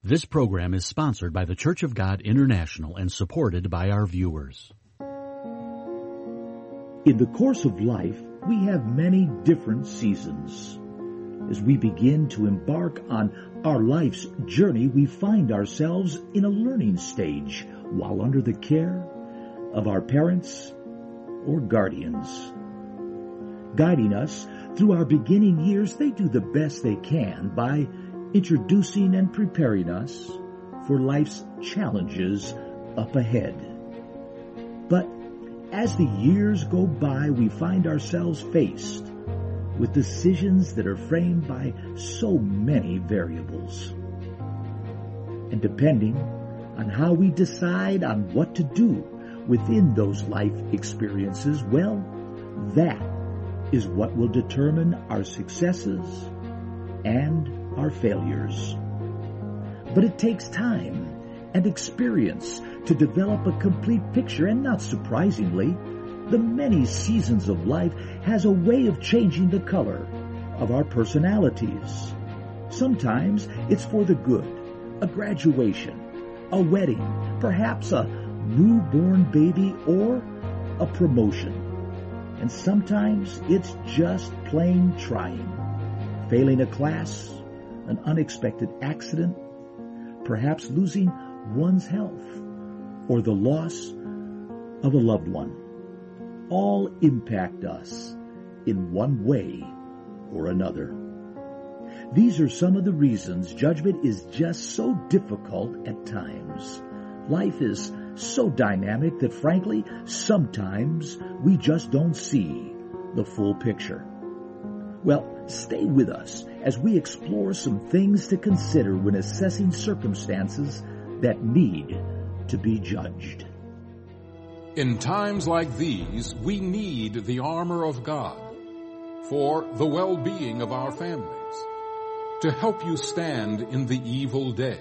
This program is sponsored by the Church of God International and supported by our viewers. In the course of life, we have many different seasons. As we begin to embark on our life's journey, we find ourselves in a learning stage while under the care of our parents or guardians. Guiding us through our beginning years, they do the best they can by introducing and preparing us for life's challenges up ahead. But as the years go by, we find ourselves faced with decisions that are framed by so many variables. And depending on how we decide on what to do within those life experiences, well, that is what will determine our successes and our failures. But it takes time and experience to develop a complete picture, and not surprisingly, the many seasons of life has a way of changing the color of our personalities. Sometimes it's for the good, a graduation, a wedding, perhaps a newborn baby, or a promotion. And sometimes it's just plain trying, failing a class, an unexpected accident, perhaps losing one's health, or the loss of a loved one. All impact us in one way or another. These are some of the reasons judgment is just so difficult at times. Life is so dynamic that, frankly, sometimes we just don't see the full picture. Well, stay with us as we explore some things to consider when assessing circumstances that need to be judged. In times like these, we need the armor of God for the well-being of our families, to help you stand in the evil day.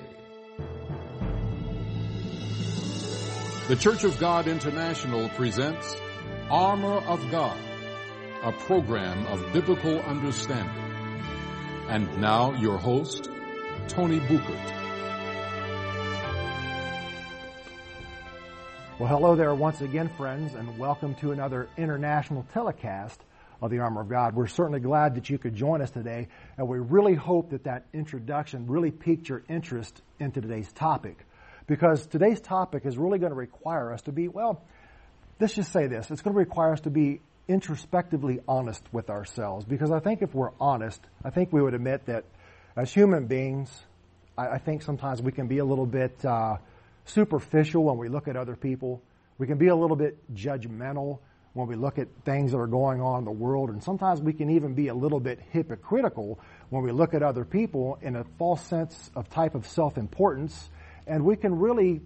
The Church of God International presents Armor of God, a program of biblical understanding. And now your host, Tony Buchert. Well, hello there once again, friends, and welcome to another international telecast of the Armor of God. We're certainly glad that you could join us today, and we really hope that that introduction really piqued your interest into today's topic, because today's topic is really going to require us to be, well, let's just say this, it's going to require us to be introspectively honest with ourselves, because I think if we're honest, I think we would admit that as human beings, I think sometimes we can be a little bit superficial when we look at other people. We can be a little bit judgmental when we look at things that are going on in the world, and sometimes we can even be a little bit hypocritical when we look at other people in a false sense of type of self-importance, and we can really,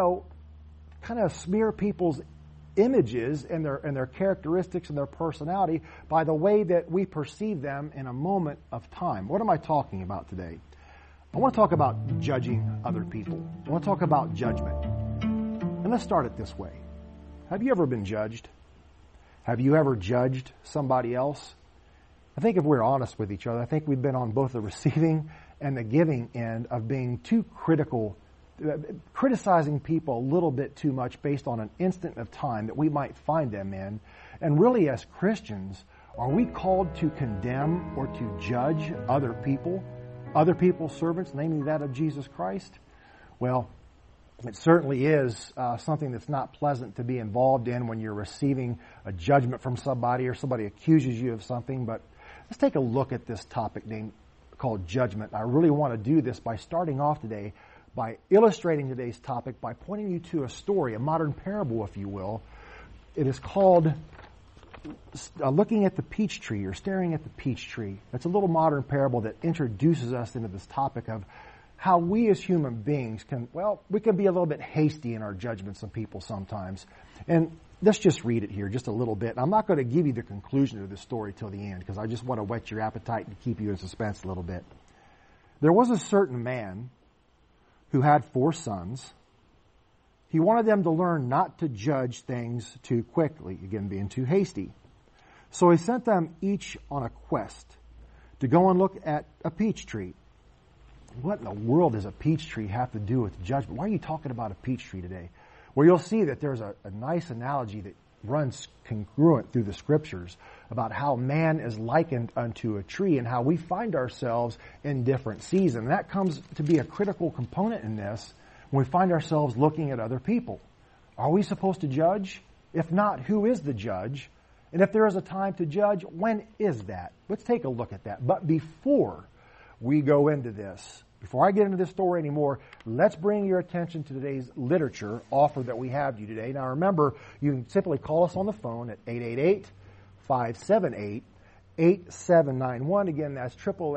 kind of smear people's images and their characteristics and their personality by the way that we perceive them in a moment of time. What am I talking about today? I want to talk about judging other people. I want to talk about judgment. And let's start it this way. Have you ever been judged? Have you ever judged somebody else? I think if we're honest with each other, I think we've been on both the receiving and the giving end of being too critical, criticizing people a little bit too much based on an instant of time that we might find them in. And really, as Christians, are we called to condemn or to judge other people? Other people's servants, namely that of Jesus Christ? Well, it certainly is something that's not pleasant to be involved in when you're receiving a judgment from somebody or somebody accuses you of something. But let's take a look at this topic called judgment. I really want to do this by starting off today by illustrating today's topic by pointing you to a story, a modern parable, if you will. It is called Looking at the Peach Tree, or Staring at the Peach Tree. It's a little modern parable that introduces us into this topic of how we as human beings we can be a little bit hasty in our judgments of people sometimes. And let's just read it here just a little bit. I'm not going to give you the conclusion of this story till the end, because I just want to whet your appetite and keep you in suspense a little bit. There was a certain man who had 4 sons. He wanted them to learn not to judge things too quickly, again, being too hasty. So he sent them each on a quest to go and look at a peach tree. what in the world does a peach tree have to do with judgment? Why are you talking about a peach tree today? Well, you'll see that there's a nice analogy that runs congruent through the Scriptures about how man is likened unto a tree and how we find ourselves in different seasons. And that comes to be a critical component in this when we find ourselves looking at other people. Are we supposed to judge? If not, who is the judge? And if there is a time to judge, when is that? Let's take a look at that. But before we go into this, before I get into this story anymore, let's bring your attention to today's literature offer that we have you today. Now remember, you can simply call us on the phone at 888-578-8791. Again, that's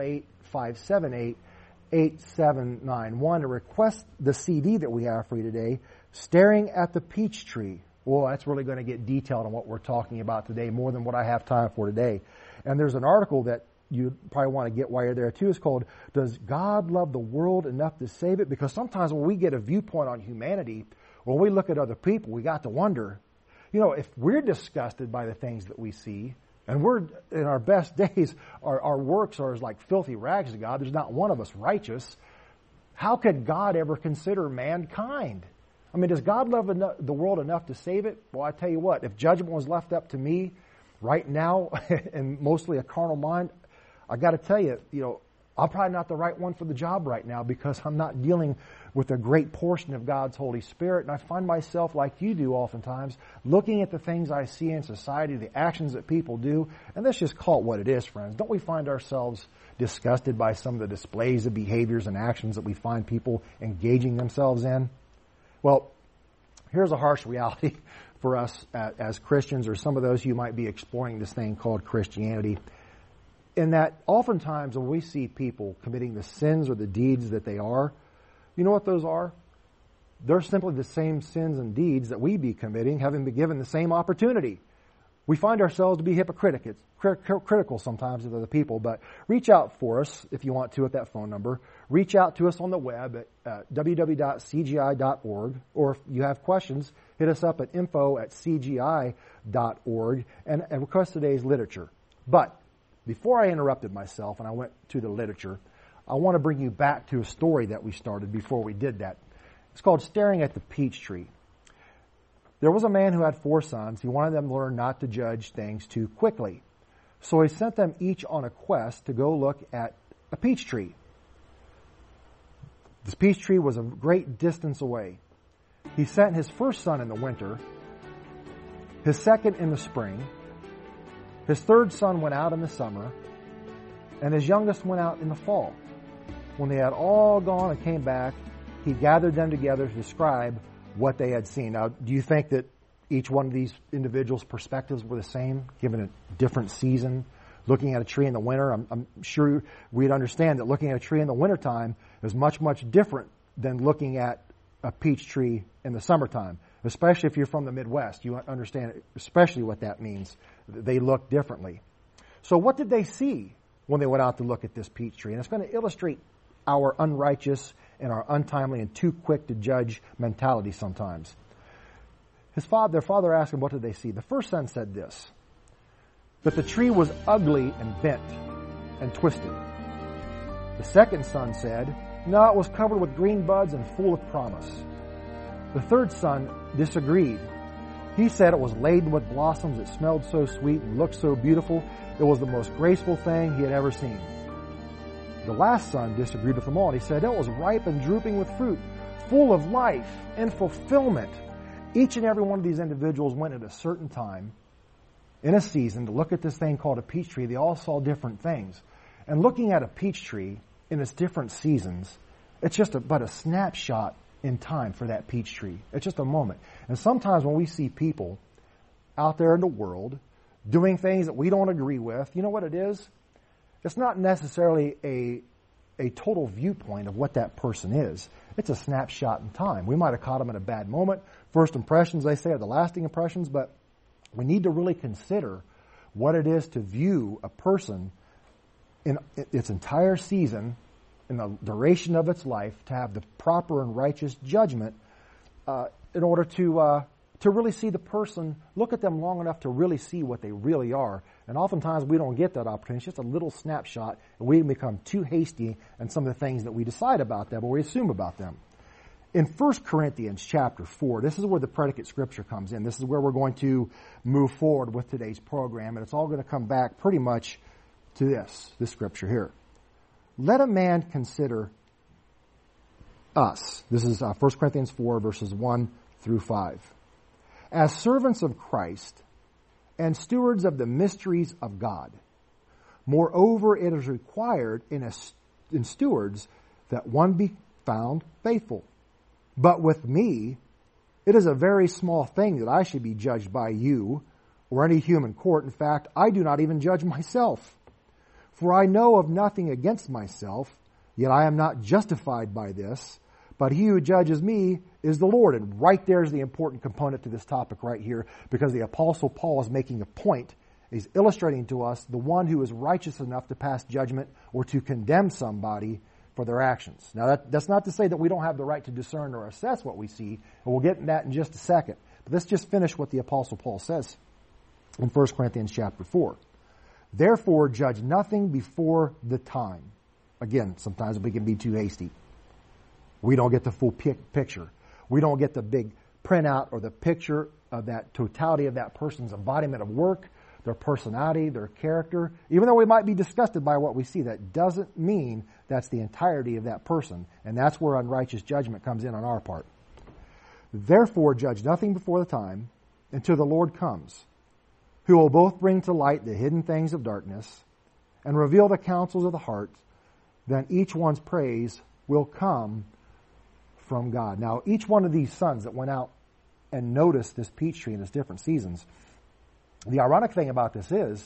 888-578-8791 to request the CD that we have for you today, Staring at the Peach Tree. Well, that's really going to get detailed on what we're talking about today, more than what I have time for today. And there's an article that you probably want to get while you're there too. It's called, Does God Love the World Enough to Save It? Because sometimes when we get a viewpoint on humanity, when we look at other people, we got to wonder, if we're disgusted by the things that we see, and we're in our best days, our works are as like filthy rags to God, there's not one of us righteous, how could God ever consider mankind? I mean, does God love the world enough to save it? Well, I tell you what, if judgment was left up to me right now, and mostly a carnal mind, I got to tell you, I'm probably not the right one for the job right now because I'm not dealing with a great portion of God's Holy Spirit. And I find myself, like you do oftentimes, looking at the things I see in society, the actions that people do, and let's just call it what it is, friends. Don't we find ourselves disgusted by some of the displays of behaviors and actions that we find people engaging themselves in? Well, here's a harsh reality for us as Christians, or some of those you might be exploring this thing called Christianity, in that oftentimes when we see people committing the sins or the deeds that they are, you know what those are? They're simply the same sins and deeds that we be committing, having been given the same opportunity. We find ourselves to be critical sometimes of other people, but reach out for us if you want to at that phone number. Reach out to us on the web at www.cgi.org, or if you have questions, hit us up at info@cgi.org and request today's literature. But before I interrupted myself and I went to the literature, I want to bring you back to a story that we started before we did that. It's called Staring at the Peach Tree. There was a man who had 4 sons. He wanted them to learn not to judge things too quickly. So he sent them each on a quest to go look at a peach tree. This peach tree was a great distance away. He sent his first son in the winter, his second in the spring, his third son went out in the summer, and his youngest went out in the fall. When they had all gone and came back, he gathered them together to describe what they had seen. Now, do you think that each one of these individuals' perspectives were the same, given a different season? Looking at a tree in the winter, I'm sure we'd understand that looking at a tree in the wintertime is much, much different than looking at a peach tree in the summertime. Especially if you're from the Midwest, you understand especially what that means. They look differently. So what did they see when they went out to look at this peach tree? And it's going to illustrate our unrighteous and our untimely and too quick to judge mentality sometimes. Their father asked him, what did they see? The first son said this, that the tree was ugly and bent and twisted. The second son said, no, it was covered with green buds and full of promise. The third son disagreed. He said it was laden with blossoms, it smelled so sweet and looked so beautiful, it was the most graceful thing he had ever seen. The last son disagreed with them all. He said it was ripe and drooping with fruit, full of life and fulfillment. Each and every one of these individuals went at a certain time in a season to look at this thing called a peach tree. They all saw different things. And looking at a peach tree in its different seasons, it's just but a snapshot in time for that peach tree. It's just a moment. And sometimes when we see people out there in the world doing things that we don't agree with, you know what it is? It's not necessarily a total viewpoint of what that person is. It's a snapshot in time. We might have caught them in a bad moment. First impressions, they say, are the lasting impressions, but we need to really consider what it is to view a person in its entire season, in the duration of its life, to have the proper and righteous judgment in order to really see the person, look at them long enough to really see what they really are And oftentimes we don't get that opportunity. It's just a little snapshot, and we become too hasty in some of the things that we decide about them or we assume about them. In 1 Corinthians chapter 4, this is where the predicate scripture comes in. This is where we're going to move forward with today's program, and it's all going to come back pretty much to this scripture here. Let a man consider us. This is 1 Corinthians 4, verses 1 through 5. As servants of Christ and stewards of the mysteries of God. Moreover, it is required in stewards that one be found faithful. But with me, it is a very small thing that I should be judged by you or any human court. In fact, I do not even judge myself. For I know of nothing against myself, yet I am not justified by this. But he who judges me is the Lord. And right there is the important component to this topic right here, because the Apostle Paul is making a point. He's illustrating to us the one who is righteous enough to pass judgment or to condemn somebody for their actions. Now, that's not to say that we don't have the right to discern or assess what we see, and we'll get into that in just a second. But let's just finish what the Apostle Paul says in 1 Corinthians chapter 4. Therefore, judge nothing before the time. Again, sometimes we can be too hasty. We don't get the full picture. We don't get the big printout or the picture of that totality of that person's embodiment of work, their personality, their character. Even though we might be disgusted by what we see, that doesn't mean that's the entirety of that person. And that's where unrighteous judgment comes in on our part. Therefore, judge nothing before the time until the Lord comes, who will both bring to light the hidden things of darkness and reveal the counsels of the heart. Then each one's praise will come from God. Now, each one of these sons that went out and noticed this peach tree in its different seasons, the ironic thing about this is,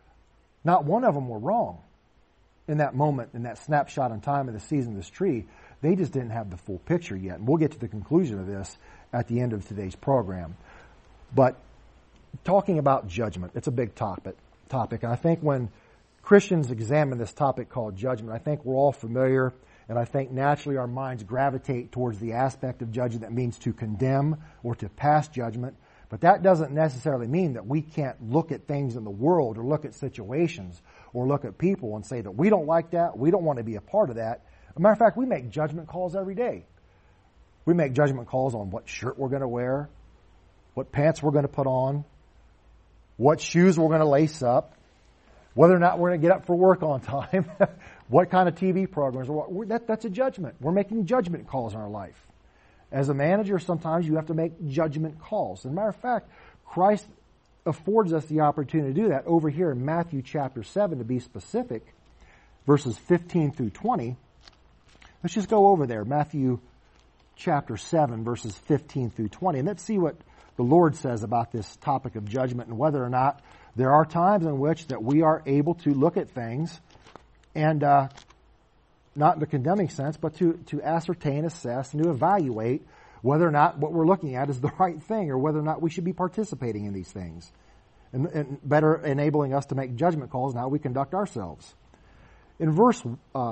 not one of them were wrong in that moment, in that snapshot in time of the season of this tree. They just didn't have the full picture yet. And we'll get to the conclusion of this at the end of today's program. But talking about judgment, it's a big topic. And I think when Christians examine this topic called judgment, I think we're all familiar, and I think naturally our minds gravitate towards the aspect of judgment that means to condemn or to pass judgment. But that doesn't necessarily mean that we can't look at things in the world or look at situations or look at people and say that we don't like that, we don't want to be a part of that. As a matter of fact, we make judgment calls every day. We make judgment calls on what shirt we're going to wear, what pants we're going to put on, what shoes we're going to lace up, whether or not we're going to get up for work on time, what kind of TV programs. That's a judgment. We're making judgment calls in our life. As a manager, sometimes you have to make judgment calls. As a matter of fact, Christ affords us the opportunity to do that over here in Matthew chapter 7, to be specific, verses 15 through 20. Let's just go over there, Matthew chapter 7, verses 15 through 20, and let's see what the Lord says about this topic of judgment and whether or not there are times in which that we are able to look at things and not in the condemning sense, but to ascertain, assess, and to evaluate whether or not what we're looking at is the right thing or whether or not we should be participating in these things. And better enabling us to make judgment calls in how we conduct ourselves. In verse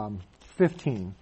15,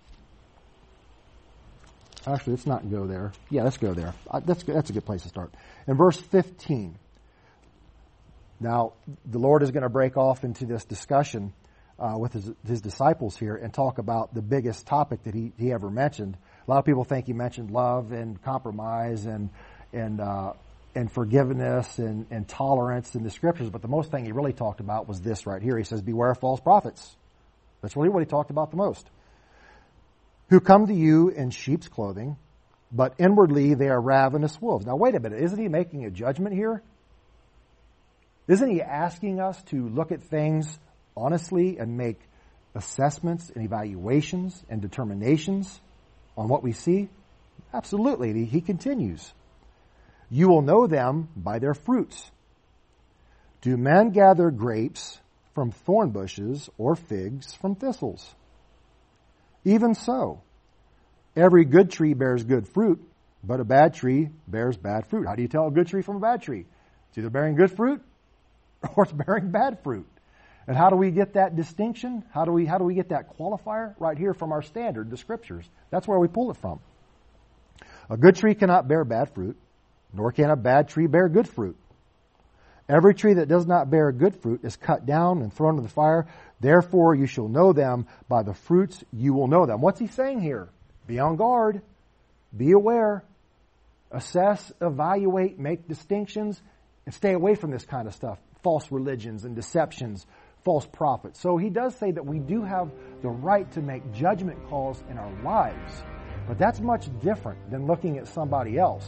actually, let's not go there. Yeah, let's go there. That's a good place to start. In verse 15, now the Lord is going to break off into this discussion with his disciples here and talk about the biggest topic that he ever mentioned. A lot of people think he mentioned love and compromise and forgiveness and tolerance in the scriptures, but the most thing he really talked about was this right here. He says, beware of false prophets. That's really what he talked about the most. Who come to you in sheep's clothing, but inwardly they are ravenous wolves. Now wait a minute, isn't he making a judgment here? Isn't he asking us to look at things honestly and make assessments and evaluations and determinations on what we see? Absolutely. He continues. You will know them by their fruits. Do men gather grapes from thorn bushes or figs from thistles? Even so, every good tree bears good fruit, but a bad tree bears bad fruit. How do you tell a good tree from a bad tree? It's either bearing good fruit or it's bearing bad fruit. And how do we get that distinction? How do we get that qualifier? Right here from our standard, the scriptures. That's where we pull it from. A good tree cannot bear bad fruit, nor can a bad tree bear good fruit. Every tree that does not bear good fruit is cut down and thrown into the fire. Therefore you shall know them by the fruits you will know them. What's he saying here? Be on guard. Be aware. Assess, evaluate, make distinctions, and stay away from this kind of stuff. False religions and deceptions, false prophets. So he does say that we do have the right to make judgment calls in our lives. But that's much different than looking at somebody else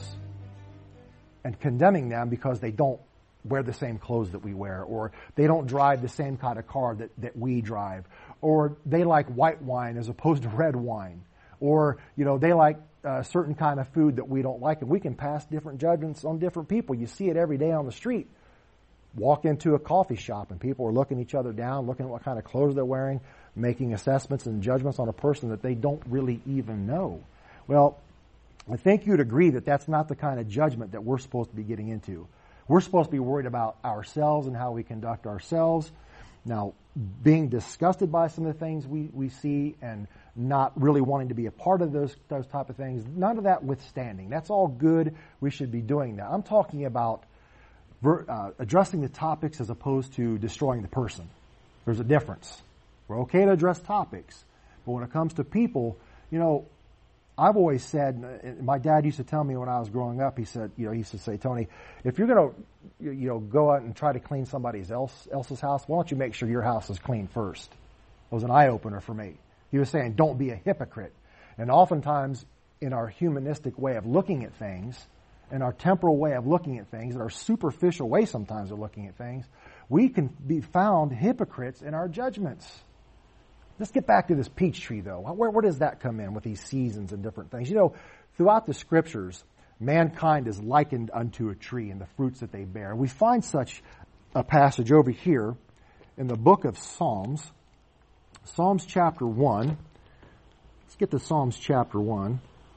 and condemning them because they don't wear the same clothes that we wear, or they don't drive the same kind of car that we drive, or they like white wine as opposed to red wine, or they like a certain kind of food that we don't like, and we can pass different judgments on different people. You see it every day on the street. Walk into a coffee shop and people are looking each other down, looking at what kind of clothes they're wearing, making assessments and judgments on a person that they don't really even know. Well, I think you'd agree that that's not the kind of judgment that we're supposed to be getting into. We're supposed to be worried about ourselves and how we conduct ourselves. Now, being disgusted by some of the things we see and not really wanting to be a part of those type of things, none of that withstanding. That's all good. We should be doing that. I'm talking about addressing the topics as opposed to destroying the person. There's a difference. We're okay to address topics, but when it comes to people, I've always said, my dad used to tell me when I was growing up, he used to say, Tony, if you're going to, go out and try to clean somebody else's house, why don't you make sure your house is clean first? It was an eye-opener for me. He was saying, don't be a hypocrite. And oftentimes, in our humanistic way of looking at things, in our temporal way of looking at things, in our superficial way sometimes of looking at things, we can be found hypocrites in our judgments. Let's get back to this peach tree, though. Where does that come in with these seasons and different things? Throughout the Scriptures, mankind is likened unto a tree and the fruits that they bear. We find such a passage over here in the book of Psalms. Psalms chapter 1. Let's get to Psalms chapter 1.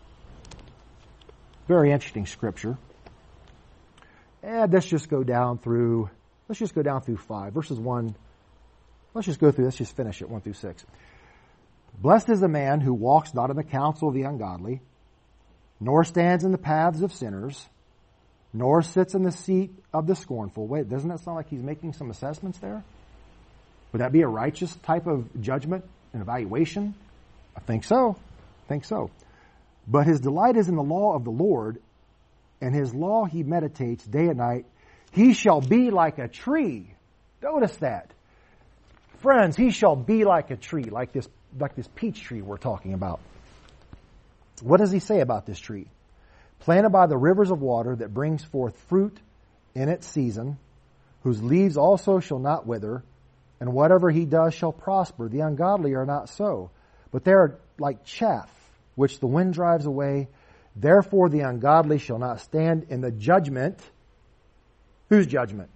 Very interesting scripture. And let's just go down through 5. Verses 1. Let's just finish it, 1 through 6. Blessed is the man who walks not in the counsel of the ungodly, nor stands in the paths of sinners, nor sits in the seat of the scornful. Wait, doesn't that sound like he's making some assessments there? Would that be a righteous type of judgment and evaluation? I think so. But his delight is in the law of the Lord, and his law he meditates day and night. He shall be like a tree. Notice that. Friends, he shall be like a tree, like this peach tree we're talking about. What does he say about this tree? Planted by the rivers of water that brings forth fruit in its season, whose leaves also shall not wither, and whatever he does shall prosper. The ungodly are not so, but they are like chaff, which the wind drives away. Therefore the ungodly shall not stand in the judgment. Whose judgment?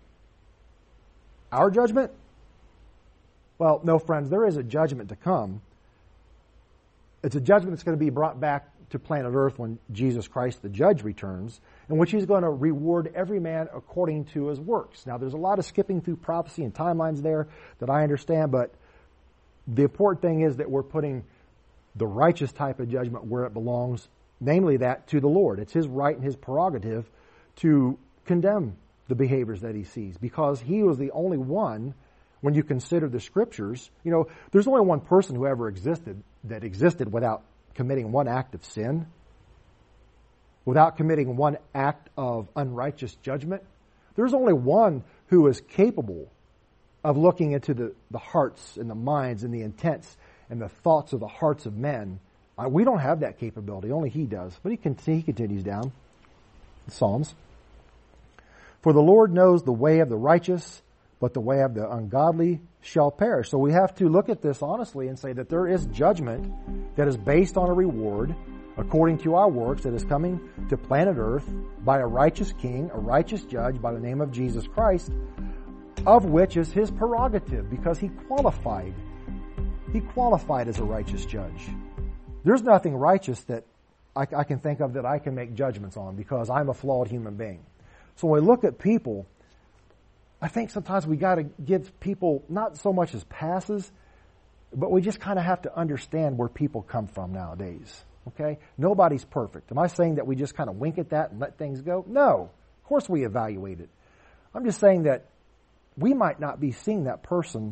Our judgment? Well, no, friends, there is a judgment to come. It's a judgment that's going to be brought back to planet Earth when Jesus Christ, the judge, returns, in which he's going to reward every man according to his works. Now, there's a lot of skipping through prophecy and timelines there that I understand, but the important thing is that we're putting the righteous type of judgment where it belongs, namely that to the Lord. It's his right and his prerogative to condemn the behaviors that he sees, because he was the only one. When you consider the Scriptures, there's only one person who ever existed without committing one act of sin, without committing one act of unrighteous judgment. There's only one who is capable of looking into the hearts and the minds and the intents and the thoughts of the hearts of men. We don't have that capability. Only he does. But he continues down. The Psalms. For the Lord knows the way of the righteous, but the way of the ungodly shall perish. So we have to look at this honestly and say that there is judgment that is based on a reward according to our works that is coming to planet Earth by a righteous king, a righteous judge by the name of Jesus Christ, of which is his prerogative because he qualified. He qualified as a righteous judge. There's nothing righteous that I can think of that I can make judgments on because I'm a flawed human being. So when we look at people, I think sometimes we got to give people not so much as passes, but we just kind of have to understand where people come from nowadays. Okay? Nobody's perfect. Am I saying that we just kind of wink at that and let things go? No. Of course we evaluate it. I'm just saying that we might not be seeing that person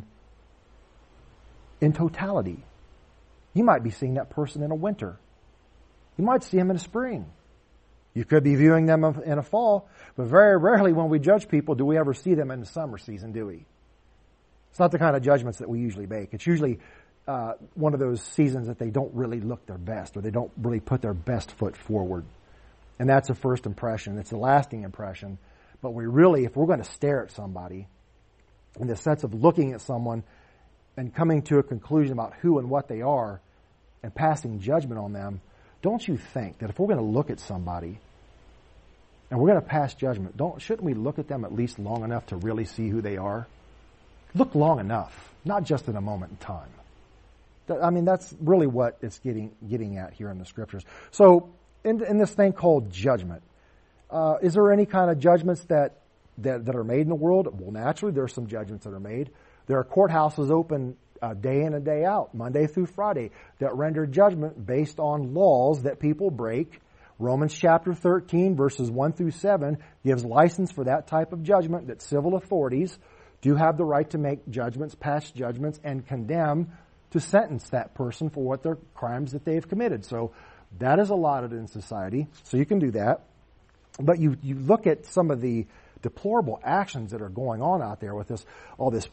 in totality. You might be seeing that person in a winter. You might see him in a spring. You could be viewing them in a fall, but very rarely when we judge people do we ever see them in the summer season, do we? It's not the kind of judgments that we usually make. It's usually one of those seasons that they don't really look their best, or they don't really put their best foot forward. And that's a first impression. It's a lasting impression. But we really, if we're going to stare at somebody, in the sense of looking at someone and coming to a conclusion about who and what they are and passing judgment on them, don't you think that if we're going to look at somebody and we're going to pass judgment, shouldn't we look at them at least long enough to really see who they are? Look long enough, not just in a moment in time. I mean, that's really what it's getting at here in the Scriptures. So, in this thing called judgment, is there any kind of judgments that are made in the world? Well, naturally, there are some judgments that are made. There are courthouses open day in and day out, Monday through Friday, that render judgment based on laws that people break. Romans chapter 13, verses 1 through 7, gives license for that type of judgment, that civil authorities do have the right to make judgments, pass judgments, and condemn, to sentence that person for what their crimes that they've committed. So that is allotted in society, so you can do that. But you look at some of the deplorable actions that are going on out there with all this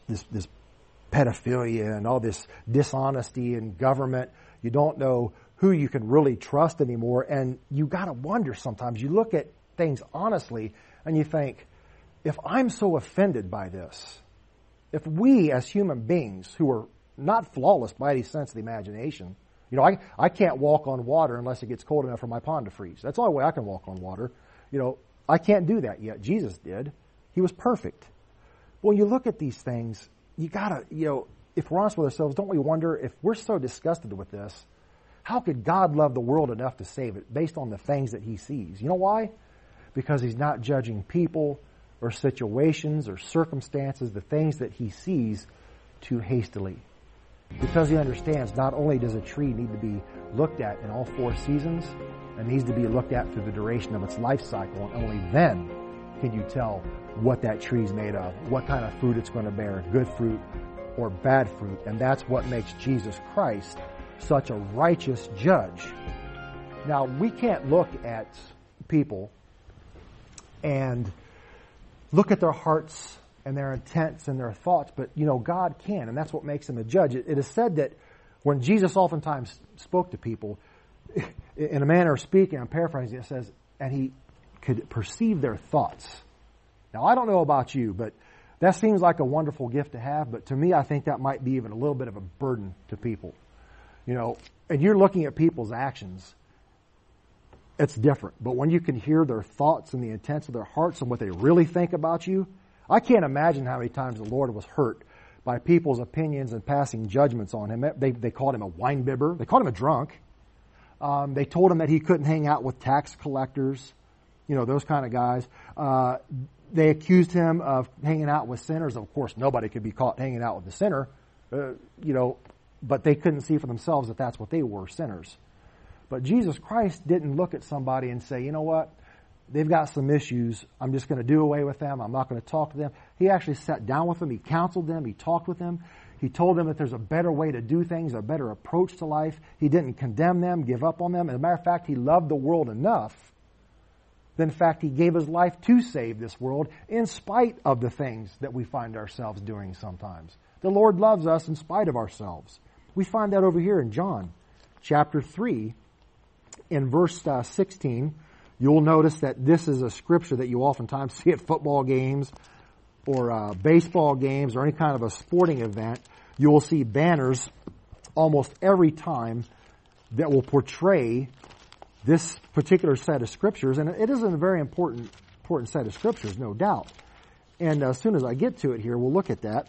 pedophilia and all this dishonesty in government. You don't know who you can really trust anymore, and you got to wonder sometimes. You look at things honestly, and you think, if I'm so offended by this, if we as human beings who are not flawless by any sense of the imagination, I can't walk on water unless it gets cold enough for my pond to freeze. That's the only way I can walk on water. I can't do that yet. Jesus did. He was perfect. When you look at these things, you gotta, if we're honest with ourselves, don't we wonder, if we're so disgusted with this, how could God love the world enough to save it based on the things that He sees? You know why? Because He's not judging people or situations or circumstances, the things that He sees, too hastily. Because He understands not only does a tree need to be looked at in all 4 seasons, it needs to be looked at through the duration of its life cycle, and only then can you tell what that tree's made of, what kind of fruit it's going to bear, good fruit or bad fruit. And that's what makes Jesus Christ such a righteous judge. Now, we can't look at people and look at their hearts and their intents and their thoughts, but God can, and that's what makes Him a judge. It is said that when Jesus oftentimes spoke to people, in a manner of speaking, I'm paraphrasing, it says, and He could perceive their thoughts. Now, I don't know about you, but that seems like a wonderful gift to have, but to me, I think that might be even a little bit of a burden to people. And you're looking at people's actions, it's different. But when you can hear their thoughts and the intents of their hearts and what they really think about you, I can't imagine how many times the Lord was hurt by people's opinions and passing judgments on Him. They called Him a wine bibber. They called Him a drunk. They told Him that He couldn't hang out with tax collectors, those kind of guys. They accused Him of hanging out with sinners. Of course, nobody could be caught hanging out with a sinner, but they couldn't see for themselves that that's what they were, sinners. But Jesus Christ didn't look at somebody and say, you know what, they've got some issues. I'm just going to do away with them. I'm not going to talk to them. He actually sat down with them. He counseled them. He talked with them. He told them that there's a better way to do things, a better approach to life. He didn't condemn them, give up on them. As a matter of fact, He loved the world enough that, in fact, He gave His life to save this world in spite of the things that we find ourselves doing sometimes. The Lord loves us in spite of ourselves. We find that over here in John chapter 3, in verse 16. You'll notice that this is a scripture that you oftentimes see at football games or baseball games or any kind of a sporting event. You will see banners almost every time that will portray this particular set of scriptures, and it is a very important set of scriptures, no doubt. And as soon as I get to it here, we'll look at that.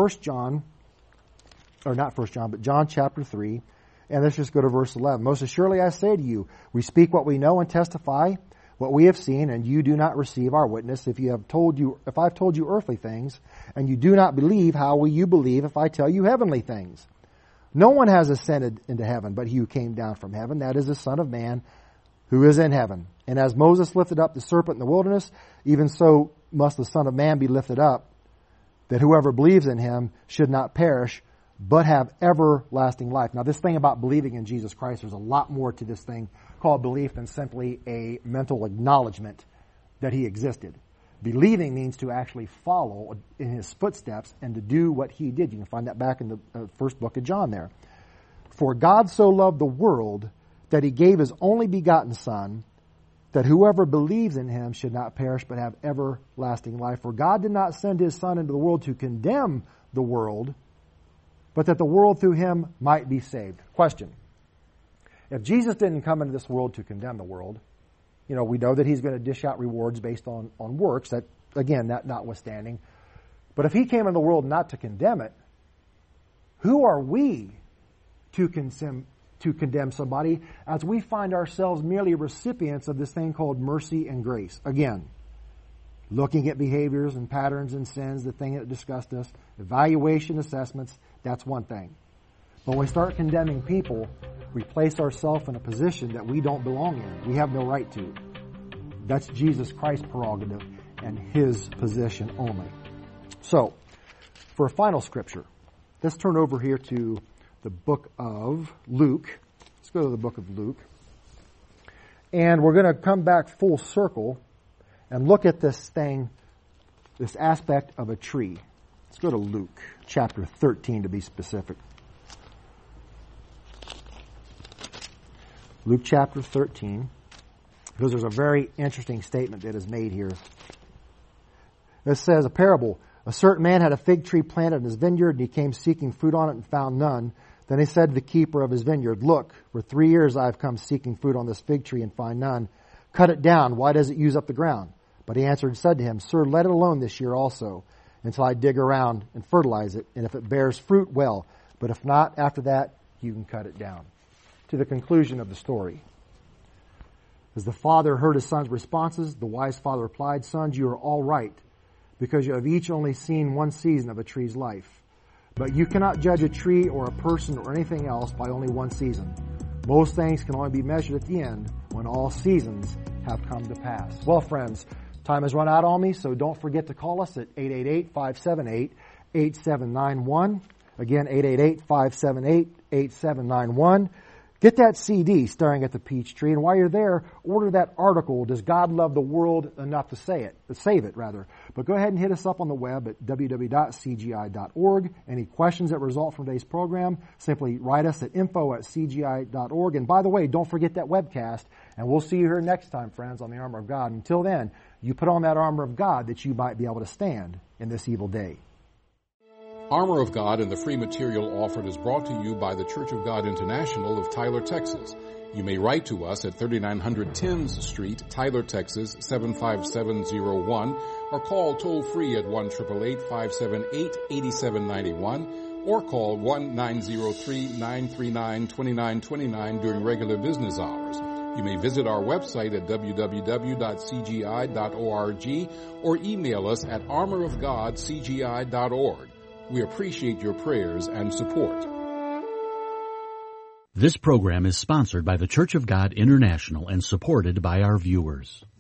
John chapter 3, and let's just go to verse 11. Most assuredly I say to you, we speak what we know and testify what we have seen, and you do not receive our witness. If I've told you earthly things, and you do not believe, how will you believe if I tell you heavenly things? No one has ascended into heaven, but He who came down from heaven, that is the Son of Man, who is in heaven. And as Moses lifted up the serpent in the wilderness, even so must the Son of Man be lifted up, that whoever believes in him should not perish, but have everlasting life. Now, this thing about believing in Jesus Christ, there's a lot more to this thing called belief than simply a mental acknowledgement that he existed. Believing means to actually follow in his footsteps and to do what he did. You can find that back in the first book of John there. For God so loved the world that he gave his only begotten Son, that whoever believes in him should not perish but have everlasting life. For God did not send his Son into the world to condemn the world, but that the world through him might be saved. Question. If Jesus didn't come into this world to condemn the world, we know that he's going to dish out rewards based on works, that, again, that notwithstanding. But if he came into the world not to condemn it, who are we to condemn somebody as we find ourselves merely recipients of this thing called mercy and grace? Again, looking at behaviors and patterns and sins, the thing that discussed us, evaluation, assessments, that's one thing. But when we start condemning people, we place ourselves in a position that we don't belong in. We have no right to. That's Jesus Christ's prerogative and his position only. So, for a final scripture, let's turn over here to the book of Luke. Let's go to the book of Luke. And we're going to come back full circle and look at this thing, this aspect of a tree. Let's go to Luke chapter 13 to be specific. Luke chapter 13, because there's a very interesting statement that is made here. It says, a parable. A certain man had a fig tree planted in his vineyard, and he came seeking fruit on it and found none. Then he said to the keeper of his vineyard, look, for 3 years I have come seeking fruit on this fig tree and find none. Cut it down. Why does it use up the ground? But he answered and said to him, sir, let it alone this year also, until I dig around and fertilize it. And if it bears fruit, well. But if not, after that, you can cut it down. To the conclusion of the story. As the father heard his son's responses, the wise father replied, sons, you are all right, because you have each only seen one season of a tree's life. But you cannot judge a tree or a person or anything else by only one season. Most things can only be measured at the end, when all seasons have come to pass. Well, friends, time has run out on me, so don't forget to call us at 888-578-8791. Again, 888-578-8791. Get that CD, Staring at the Peach Tree, and while you're there, order that article, Does God Love the World Enough to Save It, rather. But go ahead and hit us up on the web at www.cgi.org. Any questions that result from today's program, simply write us at info@cgi.org. And by the way, don't forget that webcast, and we'll see you here next time, friends, on the Armor of God. Until then, you put on that armor of God that you might be able to stand in this evil day. Armor of God and the free material offered is brought to you by the Church of God International of Tyler, Texas. You may write to us at 3900 Thames Street, Tyler, Texas, 75701, or call toll-free at 1-888-578-8791, or call 1-903-939-2929 during regular business hours. You may visit our website at www.cgi.org or email us at armorofgodcgi.org. We appreciate your prayers and support. This program is sponsored by the Church of God International and supported by our viewers.